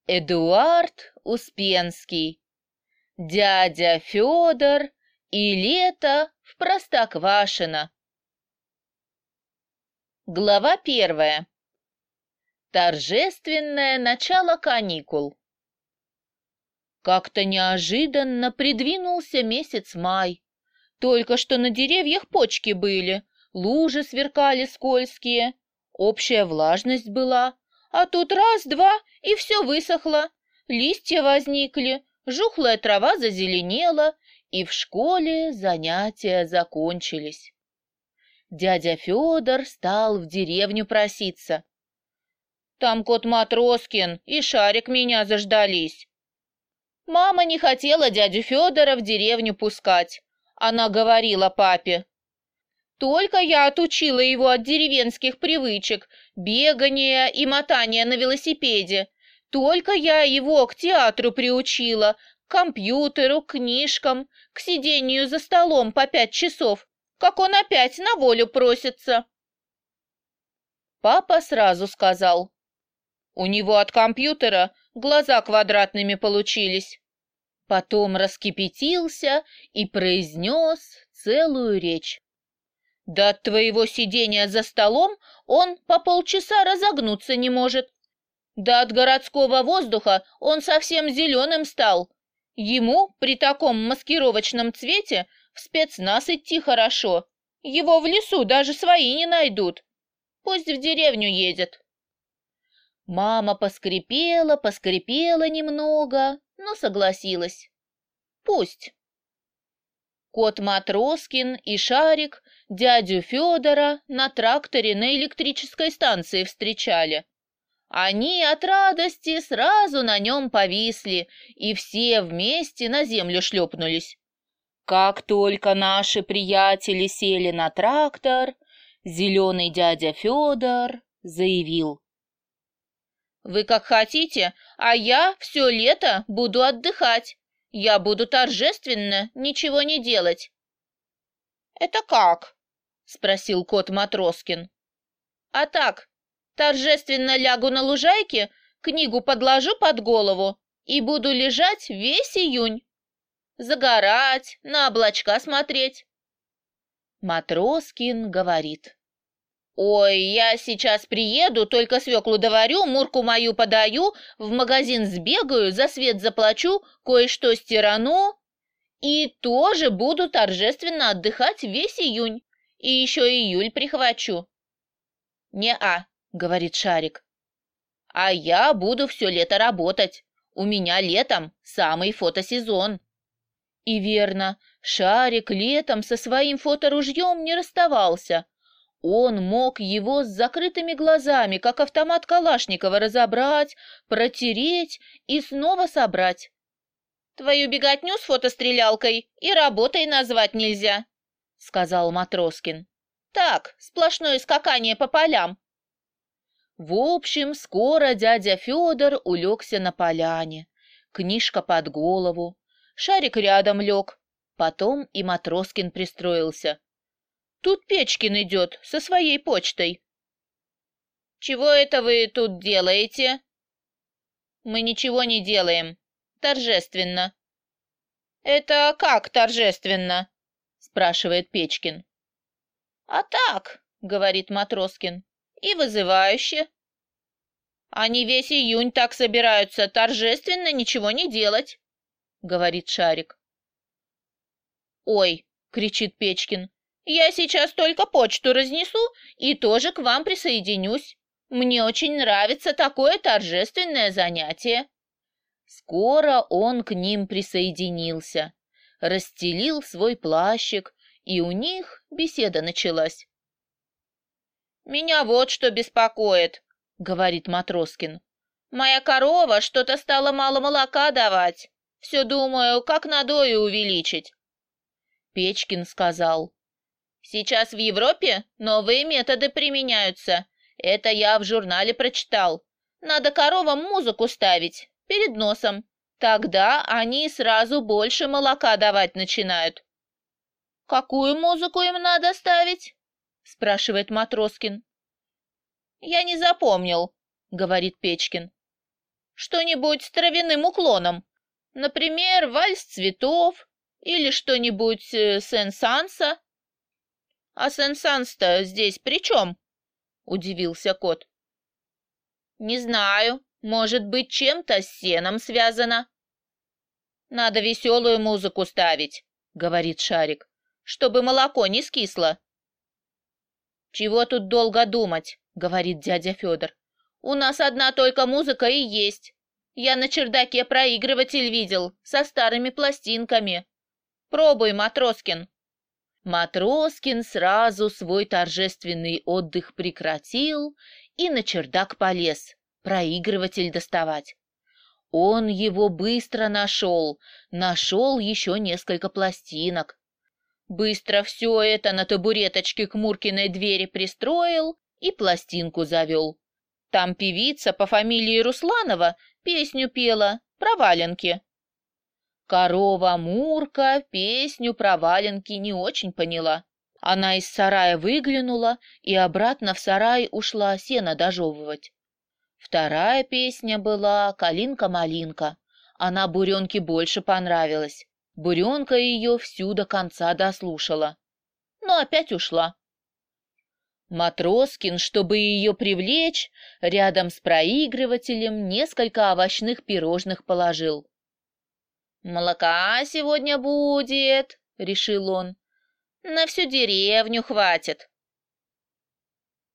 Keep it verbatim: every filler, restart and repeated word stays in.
Эдуард Успенский, дядя Федор и лето в Простоквашино. Глава первая. Торжественное начало каникул. Как-то неожиданно придвинулся месяц май. Только что на деревьях почки были, лужи сверкали скользкие, общая влажность была, а тут раз-два, и все высохло, листья возникли, жухлая трава зазеленела, и в школе занятия закончились. Дядя Федор стал в деревню проситься. Там кот Матроскин и Шарик меня заждались. Мама не хотела дядю Федора в деревню пускать. Она говорила папе: «Только я отучила его от деревенских привычек, бегания и мотания на велосипеде. Только я его к театру приучила, к компьютеру, к книжкам, к сидению за столом по пять часов, как он опять на волю просится». Папа сразу сказал: «У него от компьютера глаза квадратными получились». Потом раскипятился и произнес целую речь. Да от твоего сидения за столом он по полчаса разогнуться не может. Да от городского воздуха он совсем зеленым стал. Ему при таком маскировочном цвете в спецназ идти хорошо. Его в лесу даже свои не найдут. Пусть в деревню едет. Мама поскрипела, поскрипела немного, но согласилась. Пусть. Кот Матроскин и Шарик дядю Федора на тракторе на электрической станции встречали. Они от радости сразу на нем повисли, и все вместе на землю шлепнулись. Как только наши приятели сели на трактор, зеленый дядя Федор заявил: «Вы как хотите, а я все лето буду отдыхать. Я буду торжественно ничего не делать». «Это как?» — спросил кот Матроскин. «А так, торжественно лягу на лужайке, книгу подложу под голову и буду лежать весь июнь. Загорать, на облачка смотреть». Матроскин говорит: «Ой, я сейчас приеду, только свеклу доварю, мурку мою подаю, в магазин сбегаю, за свет заплачу, кое-что стирану и тоже буду торжественно отдыхать весь июнь, и еще июль прихвачу». «Не-а», — говорит Шарик, «а я буду все лето работать, у меня летом самый фотосезон». И верно, Шарик летом со своим фоторужьем не расставался. Он мог его с закрытыми глазами, как автомат Калашникова, разобрать, протереть и снова собрать. «Твою беготню с фотострелялкой и работой назвать нельзя», — сказал Матроскин. «Так, сплошное скакание по полям». В общем, скоро дядя Федор улегся на поляне, книжка под голову, Шарик рядом лег, потом и Матроскин пристроился. Тут Печкин идет со своей почтой. «Чего это вы тут делаете?» «Мы ничего не делаем. Торжественно». «Это как торжественно?» — спрашивает Печкин. «А так», — говорит Матроскин, — «и вызывающе». «Они весь июнь так собираются торжественно ничего не делать», — говорит Шарик. «Ой», — кричит Печкин, — «я сейчас только почту разнесу и тоже к вам присоединюсь. Мне очень нравится такое торжественное занятие». Скоро он к ним присоединился, расстелил свой плащик, и у них беседа началась. «Меня вот что беспокоит», — говорит Матроскин. «Моя корова что-то стала мало молока давать. Все думаю, как надои увеличить». Печкин сказал: «Сейчас в Европе новые методы применяются. Это я в журнале прочитал. Надо коровам музыку ставить перед носом. Тогда они сразу больше молока давать начинают». «Какую музыку им надо ставить?» — спрашивает Матроскин. «Я не запомнил», — говорит Печкин. Что-нибудь с травяным уклоном. Например, вальс цветов или что-нибудь э, Сен-Санса. А Сен-Санс-то здесь при чем? Удивился кот. Не знаю, может быть, чем-то с сеном связано. Надо веселую музыку ставить, говорит Шарик, чтобы молоко не скисло. Чего тут долго думать, говорит дядя Федор. У нас одна только музыка и есть. Я на чердаке проигрыватель видел со старыми пластинками. Пробуй, Матроскин. Матроскин сразу свой торжественный отдых прекратил и на чердак полез проигрыватель доставать. Он его быстро нашел, нашел еще несколько пластинок. Быстро все это на табуреточке к Муркиной двери пристроил и пластинку завел. Там певица по фамилии Русланова песню пела про валенки. Корова Мурка песню про валенки не очень поняла. Она из сарая выглянула и обратно в сарай ушла сено дожевывать. Вторая песня была «Калинка-малинка». Она Буренке больше понравилась. Буренка ее всю до конца дослушала, но опять ушла. Матроскин, чтобы ее привлечь, рядом с проигрывателем несколько овощных пирожных положил. «Молока сегодня будет», — решил он. «На всю деревню хватит».